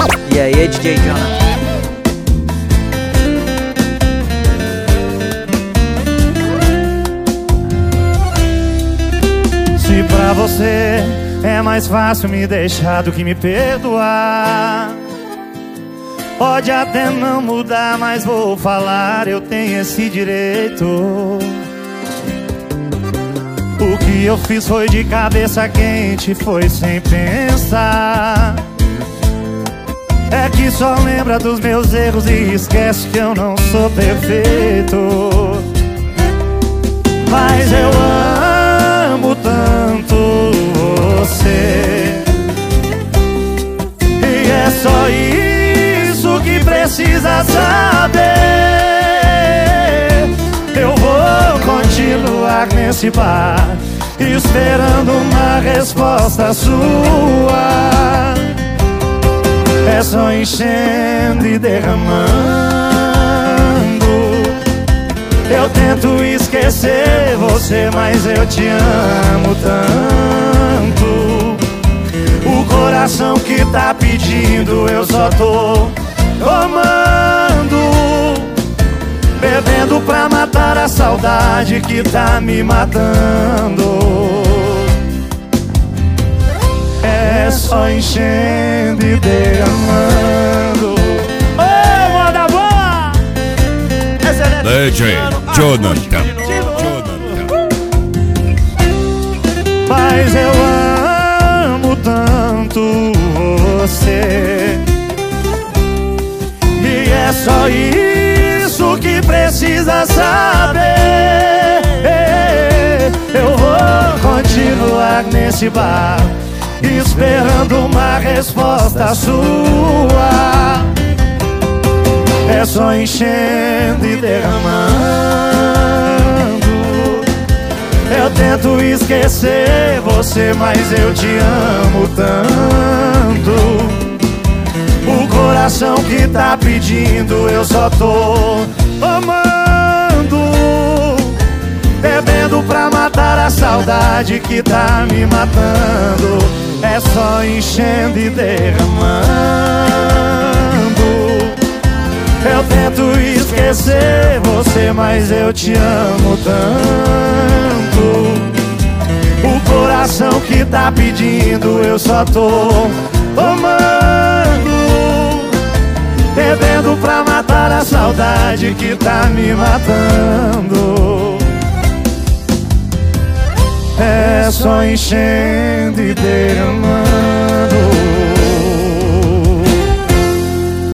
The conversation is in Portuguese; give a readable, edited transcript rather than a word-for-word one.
E aí, DJ Jonathan? Se pra você é mais fácil me deixar do que me perdoar, pode até não mudar, mas vou falar, eu tenho esse direito. O que eu fiz foi de cabeça quente, foi sem pensar. É que só lembra dos meus erros e esquece que eu não sou perfeito. Mas eu amo tanto você, e é só isso que precisa saber. Eu vou continuar nesse bar, esperando uma resposta sua. É só enchendo e derramando. Eu tento esquecer você, mas eu te amo tanto. O coração que tá pedindo, eu só tô tomando, bebendo pra matar a saudade que tá me matando. É só enchendo e derramando. Ô, moda boa! DJ Jonathan. Mas eu amo tanto você, e é só isso que precisa saber. Eu vou continuar nesse bar, esperando uma resposta sua. É só enchendo e derramando. Eu tento esquecer você, mas eu te amo tanto. O coração que tá pedindo, eu só tô amando, bebendo pra matar a saudade que tá me matando. É só enchendo e derramando. Eu tento esquecer você, mas eu te amo tanto. O coração que tá pedindo, eu só tô amando, bebendo pra matar a saudade que tá me matando. É só enchendo e derramando.